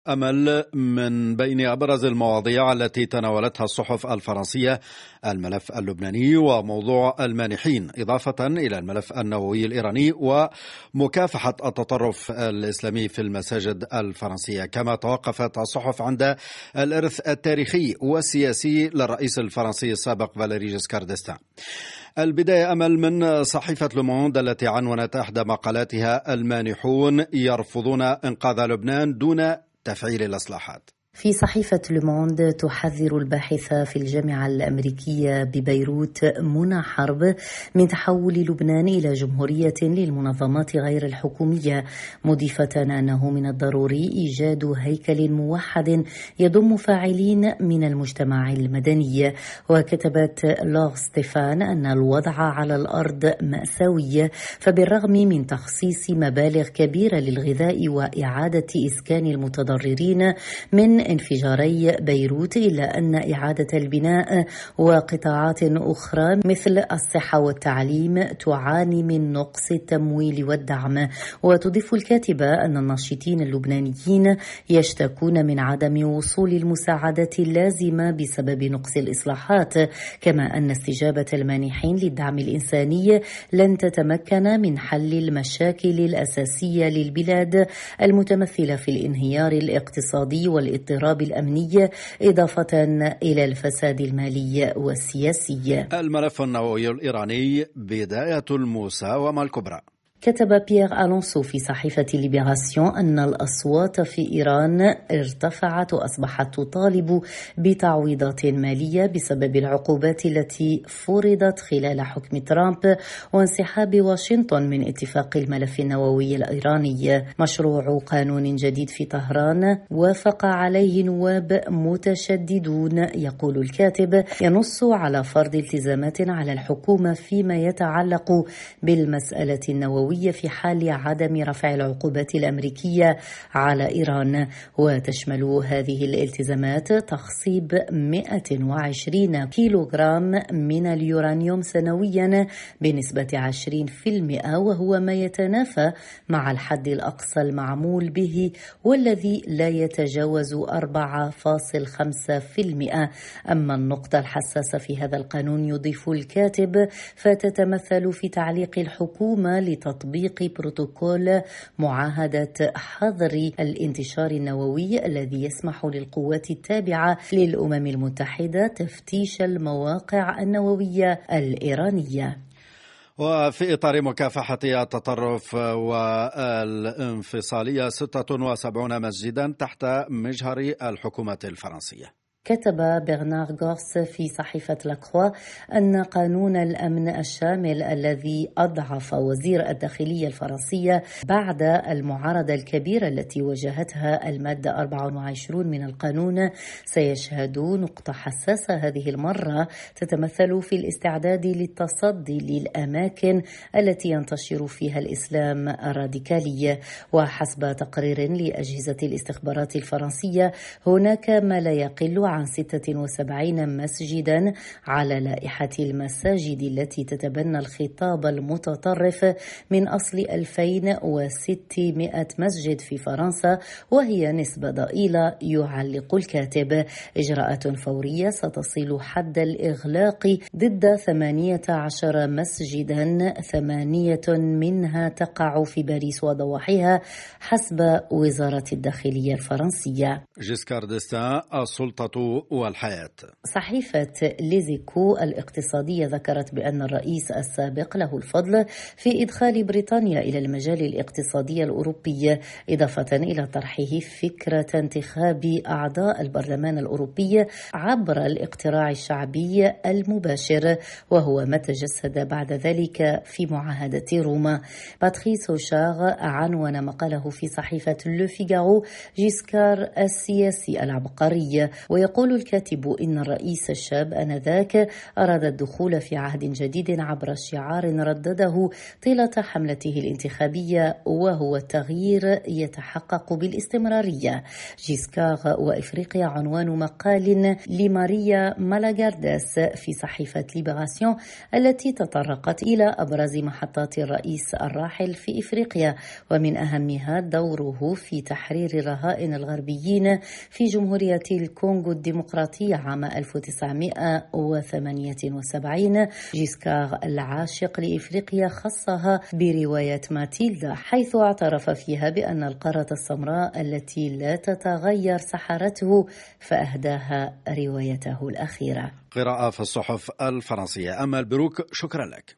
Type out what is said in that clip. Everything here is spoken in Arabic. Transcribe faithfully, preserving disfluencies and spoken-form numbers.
أمل من بين أبرز المواضيع التي تناولتها الصحف الفرنسية الملف اللبناني وموضوع المانحين، إضافة إلى الملف النووي الإيراني ومكافحة التطرف الإسلامي في المساجد الفرنسية. كما توقفت الصحف عند الإرث التاريخي والسياسي للرئيس الفرنسي السابق فاليري جيسكار ديستان. البداية أمل من صحيفة لوموند التي عنونت إحدى مقالاتها: المانحون يرفضون إنقاذ لبنان دون تفعيل الإصلاحات. في صحيفة لوموند تحذر الباحثة في الجامعة الأمريكية ببيروت منى حرب من تحول لبنان إلى جمهورية للمنظمات غير الحكومية، مضيفة أنه من الضروري إيجاد هيكل موحد يضم فاعلين من المجتمع المدني. وكتبت لور ستيفان أن الوضع على الأرض مأساوي، فبالرغم من تخصيص مبالغ كبيرة للغذاء وإعادة إسكان المتضررين من انفجاري بيروت، إلا أن إعادة البناء وقطاعات أخرى مثل الصحة والتعليم تعاني من نقص التمويل والدعم. وتضيف الكاتبة أن الناشطين اللبنانيين يشتكون من عدم وصول المساعدات اللازمة بسبب نقص الإصلاحات، كما أن استجابة المانحين للدعم الإنساني لن تتمكن من حل المشاكل الأساسية للبلاد المتمثلة في الانهيار الاقتصادي والاضطراب الأمني، إضافة إلى الفساد المالي والسياسي. الملف النووي الإيراني بداية المساومة الكبرى. كتب بيير ألونسو في صحيفة ليبراسيون أن الأصوات في إيران ارتفعت وأصبحت تطالب بتعويضات مالية بسبب العقوبات التي فرضت خلال حكم ترامب وانسحاب واشنطن من اتفاق الملف النووي الإيراني. مشروع قانون جديد في طهران وافق عليه نواب متشددون، يقول الكاتب، ينص على فرض التزامات على الحكومة فيما يتعلق بالمسألة النووية في حال عدم رفع العقوبات الأمريكية على إيران. وتشمل هذه الالتزامات تخصيب مئة وعشرين كيلوغرام من اليورانيوم سنويا بنسبة عشرين بالمئة، وهو ما يتنافى مع الحد الأقصى المعمول به والذي لا يتجاوز أربعة فاصلة خمسة بالمئة. أما النقطة الحساسة في هذا القانون، يضيف الكاتب، فتتمثل في تعليق الحكومة لتطبيق تطبيق بروتوكول معاهدة حظر الانتشار النووي الذي يسمح للقوات التابعة للأمم المتحدة تفتيش المواقع النووية الإيرانية. وفي إطار مكافحة التطرف والانفصالية، ستة وسبعين مسجدا تحت مجهر الحكومة الفرنسية. كتب برنار غورس في صحيفة لاكروا أن قانون الأمن الشامل الذي أضعف وزير الداخلية الفرنسية بعد المعارضة الكبيرة التي واجهتها المادة أربعة وعشرين من القانون سيشهد نقطة حساسة هذه المرة تتمثل في الاستعداد للتصدي للأماكن التي ينتشر فيها الإسلام الراديكالي. وحسب تقرير لأجهزة الاستخبارات الفرنسية، هناك ما لا يقل عن ستة وسبعين مسجدا على لائحة المساجد التي تتبنى الخطاب المتطرف من أصل ألفين وستمائة مسجد في فرنسا، وهي نسبة ضئيلة. يعلق الكاتب: إجراءات فورية ستصل حد الإغلاق ضد ثمانية عشر مسجدا، ثمانية منها تقع في باريس وضواحيها حسب وزارة الداخلية الفرنسية. جيسكار ديستان، السلطة والحياة. صحيفة ليزيكو الاقتصادية ذكرت بأن الرئيس السابق له الفضل في إدخال بريطانيا إلى المجال الاقتصادي الأوروبي، إضافة إلى طرحه فكرة انتخاب أعضاء البرلمان الأوروبي عبر الاقتراع الشعبي المباشر، وهو ما تجسد بعد ذلك في معاهدة روما. باتريس هوشار عنون مقاله في صحيفة لو فيغارو: جيسكار السياسي العبقري، ويقول يقول الكاتب إن الرئيس الشاب آنذاك أراد الدخول في عهد جديد عبر شعار ردده طيلة حملته الانتخابية، وهو التغيير يتحقق بالاستمرارية. جيسكار وإفريقيا عنوان مقال لماريا مالاغارداس في صحيفة ليبراسيون التي تطرقت إلى أبرز محطات الرئيس الراحل في إفريقيا، ومن أهمها دوره في تحرير الرهائن الغربيين في جمهورية الكونغو الديمقراطية عام ألف وتسعمائة وثمانية وسبعين. جيسكار العاشق لإفريقيا خصها برواية ماتيلدا، حيث اعترف فيها بأن القارة السمراء التي لا تتغير سحرته، فأهداها روايته الأخيرة. قراءة في الصحف الفرنسية. أمل بروك، شكرا لك.